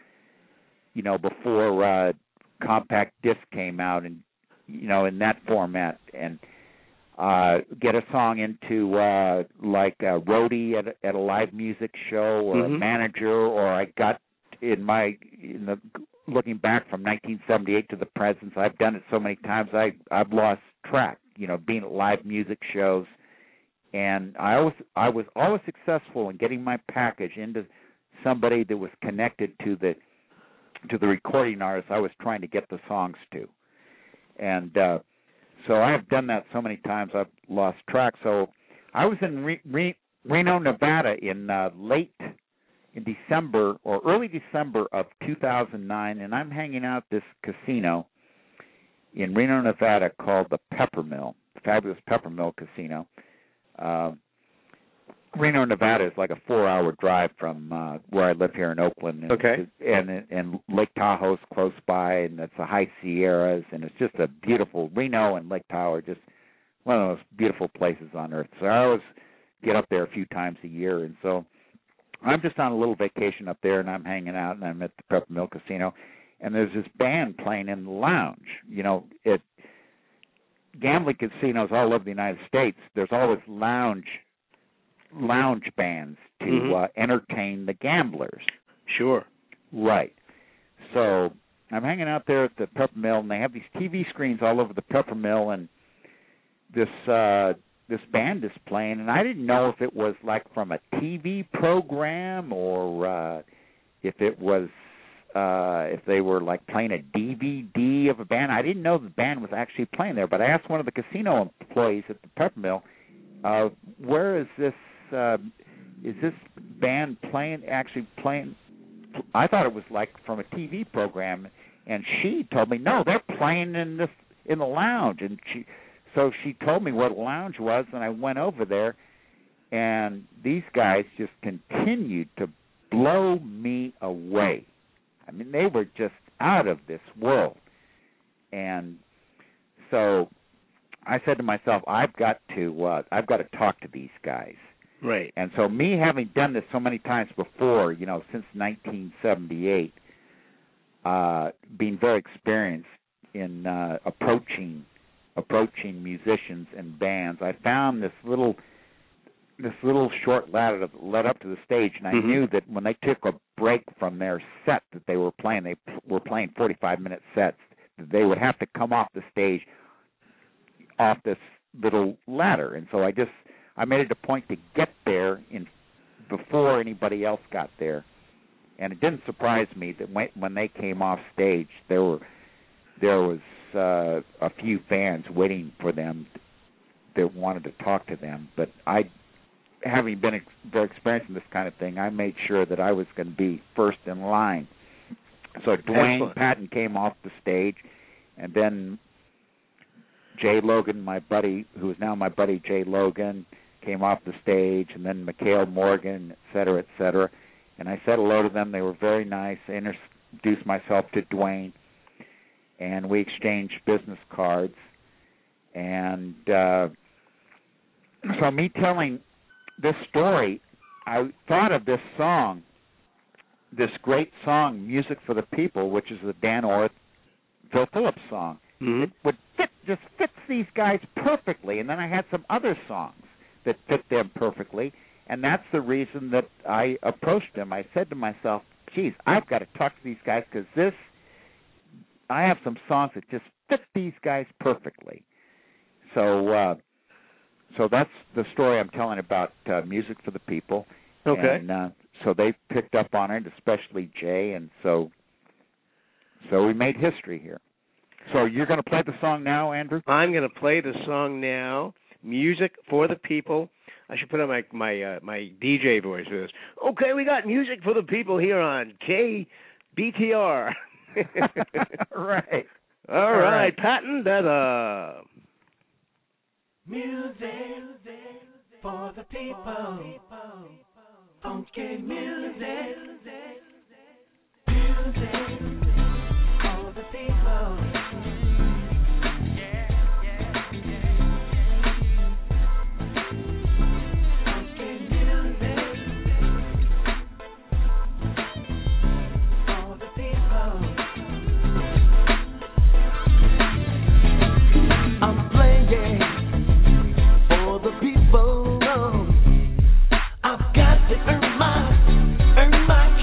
you know, before uh, compact disc came out, and you know, in that format, and uh, get a song into uh, like a roadie at a, at a live music show, or mm-hmm. a manager, or I got in my in the looking back from nineteen seventy-eight to the present, I've done it so many times I I've lost track. You know, being at live music shows, and I always I was always successful in getting my package into somebody that was connected to the to the recording artist I was trying to get the songs to, and uh, so I have done that so many times I've lost track. So I was in Re- Re- Reno, Nevada in uh, late in December or early December of two thousand nine, and I'm hanging out at this casino in Reno, Nevada called the Peppermill, the fabulous Peppermill Casino. Uh, Reno, Nevada is like a four-hour drive from uh, where I live here in Oakland. And, okay. And, and Lake Tahoe's close by, and it's the High Sierras, and it's just a beautiful, Reno and Lake Tahoe are just one of the most beautiful places on earth. So I always get up there a few times a year, and so I'm just on a little vacation up there, and I'm hanging out, and I'm at the Peppermill Casino, and there's this band playing in the lounge. You know, it gambling casinos all over the United States, there's always lounge lounge bands to mm-hmm. uh, entertain the gamblers. Sure. Right. So I'm hanging out there at the Peppermill, and they have these T V screens all over the Peppermill, and this uh, this band is playing, and I didn't know if it was like from a T V program or uh, if it was uh, if they were like playing a D V D of a band. I didn't know the band was actually playing there, but I asked one of the casino employees at the Peppermill, uh, where is this, uh, is this band playing, actually playing? I thought it was like from a T V program, and she told me, no, they're playing in this in the lounge, and she, so she told me what lounge was, and I went over there, and these guys just continued to blow me away. I mean, they were just out of this world. And so I said to myself, I've got to uh, I've got to talk to these guys. Right. And so me having done this so many times before, you know, since nineteen seventy-eight, uh, being very experienced in uh, approaching approaching musicians and bands, I found this little this little short ladder that led up to the stage, and I mm-hmm. knew that when they took a break from their set that they were playing, they p- were playing forty-five minute sets, that they would have to come off the stage off this little ladder. And so I just, I made it a point to get there in before anybody else got there. And it didn't surprise me that when, when they came off stage, there were there was uh, a few fans waiting for them that wanted to talk to them. But I, having been ex- very experienced in this kind of thing, I made sure that I was going to be first in line. So Dwayne Excellent. Patton came off the stage, and then Jay Logan, my buddy, who is now my buddy Jay Logan, came off the stage, and then Mikhail Morgan, et cetera, et cetera. And I said hello to them. They were very nice. I introduced myself to Dwayne, and we exchanged business cards. And uh, so me telling this story, I thought of this song, this great song, Music for the People, which is the Dan Orth, Phil Phillips song. Mm-hmm. It would fit, just fits these guys perfectly. And then I had some other songs that fit them perfectly. And that's the reason that I approached them. I said to myself, geez, I've got to talk to these guys because this, I have some songs that just fit these guys perfectly. So uh, so that's the story I'm telling about uh, Music for the People. Okay. And uh, so they picked up on it, especially Jay, and so so we made history here. So you're going to play the song now, Andrew? I'm going to play the song now, Music for the People. I should put on my my uh, my D J voice for this. Okay, we got Music for the People here on K B T R. Right. All, All right, right. Patton, that uh. Music for the people. Funky music. Music for the people. Earn my, earn my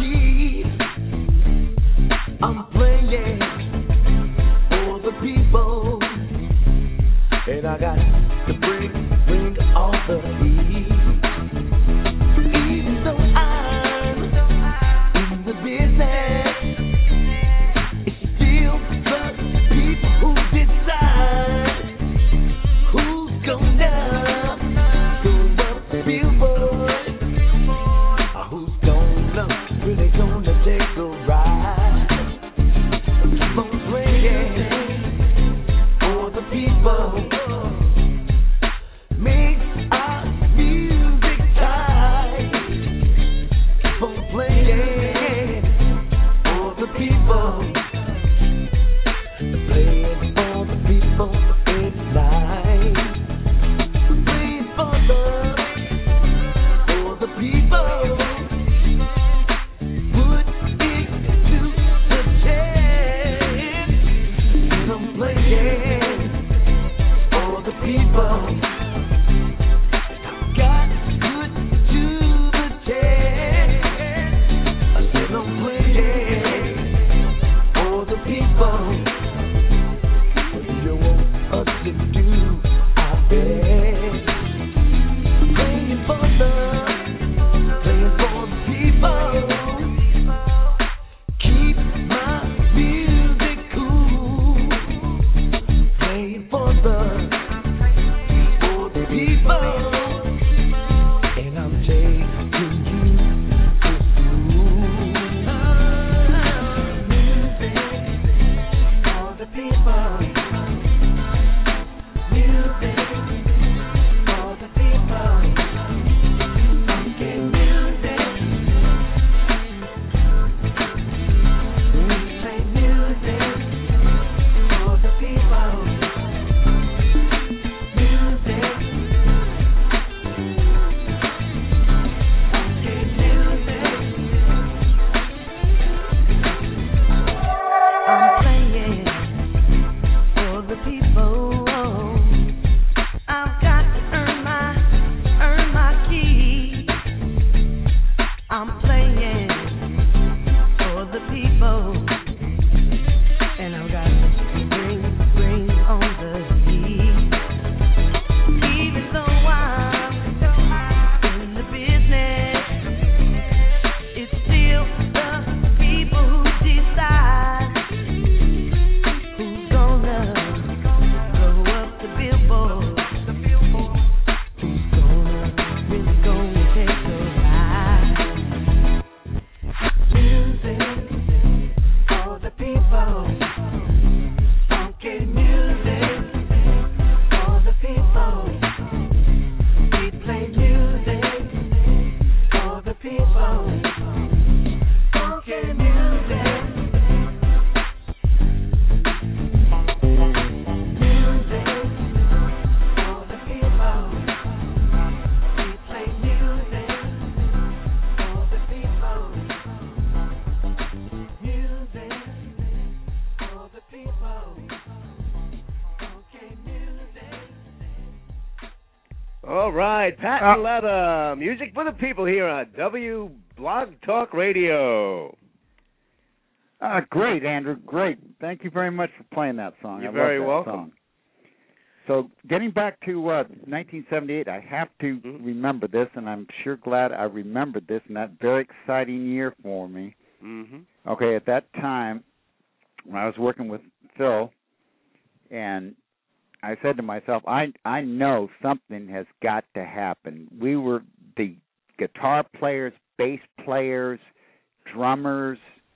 All right, Pat Uh, and Leather, music for the people here on W Blog Talk Radio. Uh, great, Andrew. Great. Thank you very much for playing that song. You're I very love that welcome. Song. So, getting back to uh, nineteen seventy-eight, I have to Mhm. remember this, and I'm sure glad I remembered this in that very exciting year for me. Mm-hmm. Okay, at that time, when I was working with Phil, and I said to myself, I I know something has got to happen. We were the guitar players, bass players, drummers,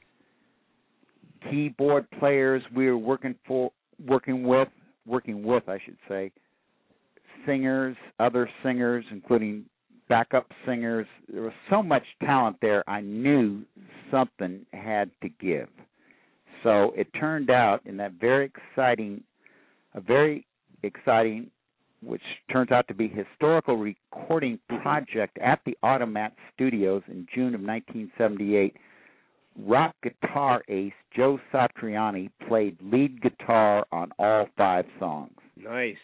keyboard players. We were working for, working with, working with, I should say, singers, other singers, including backup singers. There was so much talent there. I knew something had to give. So it turned out in that very exciting, a very exciting, which turns out to be historical recording project at the Automat Studios in June of nineteen seventy-eight, rock guitar ace Joe Satriani played lead guitar on all five songs. Nice.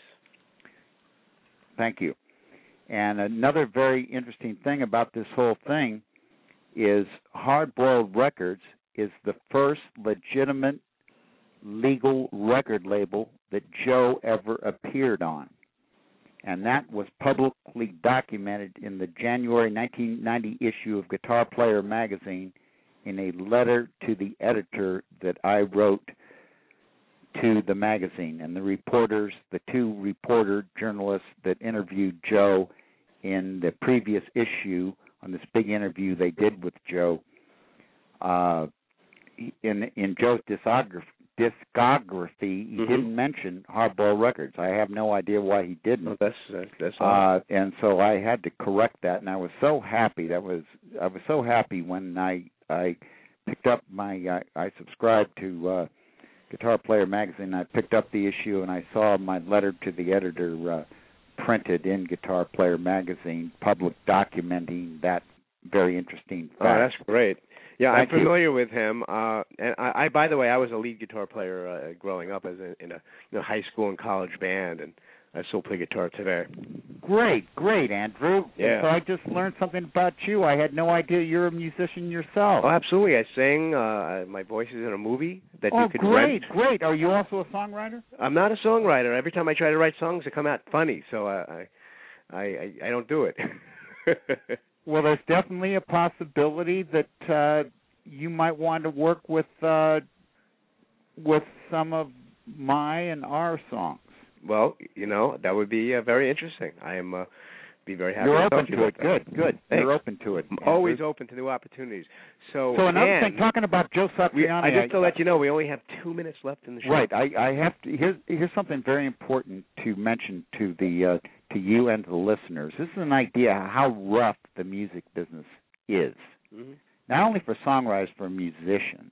Thank you. And another very interesting thing about this whole thing is Hard Boiled Records is the first legitimate legal record label that Joe ever appeared on. And that was publicly documented in the January nineteen ninety issue of Guitar Player magazine in a letter to the editor that I wrote to the magazine. And the reporters, the two reporter journalists that interviewed Joe in the previous issue on this big interview they did with Joe, uh, in in Joe's discography, discography he Mhm. didn't mention Hard Boiled Records. I have no idea why he didn't. Oh, that's that's, that's Uh, and so I had to correct that, and I was so happy. That was I was so happy when I I picked up my I, I subscribed to uh, Guitar Player magazine. I picked up the issue and I saw my letter to the editor uh, printed in Guitar Player magazine, public documenting that very interesting fact. Oh, that's great. Yeah, Thank I'm familiar with him. Uh, and I, I, by the way, I was a lead guitar player uh, growing up as a, in a you know, high school and college band, and I still play guitar today. Great, great, Andrew. Yeah. So I just learned something about you. I had no idea you're a musician yourself. Oh, absolutely. I sing. Uh, my voice is in a movie that oh, you could great, rent. great. Are you also a songwriter? I'm not a songwriter. Every time I try to write songs, they come out funny, so I, I, I, I don't do it. Well, there's definitely a possibility that uh, you might want to work with uh, with some of my and our songs. Well, you know, that would be uh, very interesting. I am uh, be very happy You're to open talk to you to it. about that. Good, good. Thanks. You're open to it. I'm always Andrew. open to new opportunities. So, So another and thing, talking about Joe Satriani. we, I just to let you know, we only have two minutes left in the show. Right. I, I have to. Here's here's something very important to mention to the uh, to you and to the listeners. This is an idea how rough the music business is, Mm-hmm. not only for songwriters, for musicians.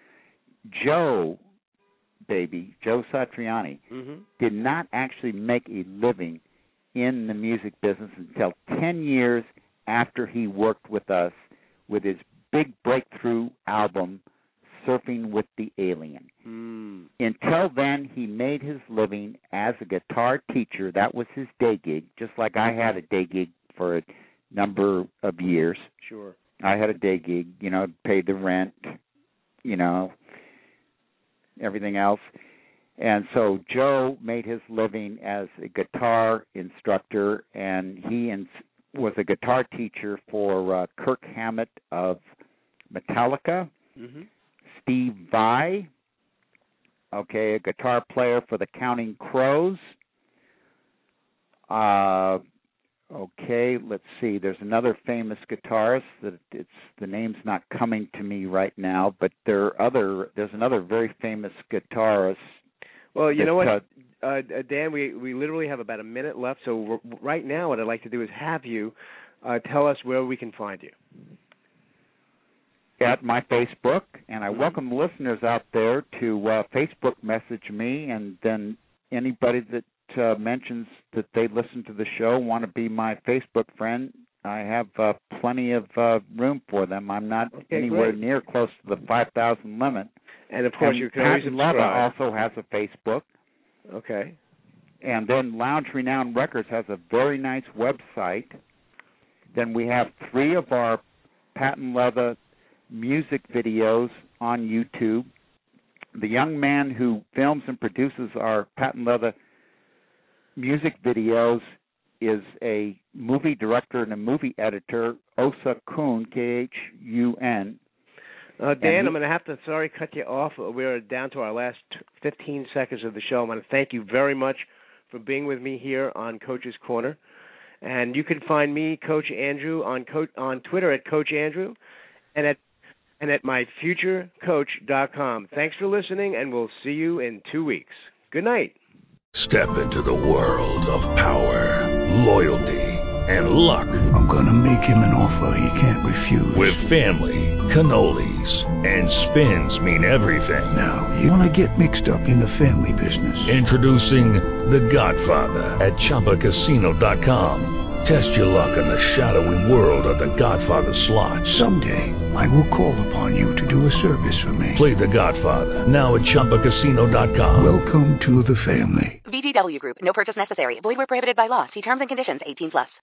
Joe, baby, Joe Satriani, Mm-hmm. did not actually make a living in the music business until ten years after he worked with us with his big breakthrough album, Surfing with the Alien. Mm. Until then, he made his living as a guitar teacher. That was his day gig, just like I had a day gig for a number of years. Sure. I had a day gig, you know, paid the rent, you know, everything else. And so Joe made his living as a guitar instructor, and he ins- was a guitar teacher for uh, Kirk Hammett of Metallica, Mm-hmm. Steve Vai, okay, a guitar player for the Counting Crows. Uh, okay, let's see. There's another famous guitarist that it's the name's not coming to me right now, but there are other. There's another very famous guitarist. Well, you that, know what, uh, uh, Dan, we, we literally have about a minute left, so we're, right now what I'd like to do is have you uh, tell us where we can find you. At my Facebook, and I welcome listeners out there to uh, Facebook message me, and then anybody that uh, mentions that they listen to the show, want to be my Facebook friend, I have uh, plenty of uh, room for them. I'm not Okay, anywhere great. near close to the five thousand limit. And, of course, and you can always Pat Leva subscribe. also has a Facebook. Okay. and then Lounge Renown Records has a very nice website. Then we have three of our patent leather music videos on YouTube. The young man who films and produces our patent leather music videos is a movie director and a movie editor, Osa Kuhn, K H U N. Uh, Dan, he, I'm going to have to, sorry, cut you off. We're down to our last fifteen seconds of the show. I want to thank you very much for being with me here on Coach's Corner. And you can find me, Coach Andrew, on Co- on Twitter at Coach Andrew and at and at my future coach dot com. Thanks for listening, and we'll see you in two weeks. Good night. Step into the world of power, loyalty, and luck. I'm going to make him an offer he can't refuse. With family, cannolis, and spins mean everything. Now, you want to get mixed up in the family business. Introducing The Godfather at Chumba Casino dot com. Test your luck in the shadowy world of The Godfather slot. Someday, I will call upon you to do a service for me. Play The Godfather, now at Chumba Casino dot com. Welcome to the family. V G W Group. No purchase necessary. Void where prohibited by law. See terms and conditions. eighteen plus.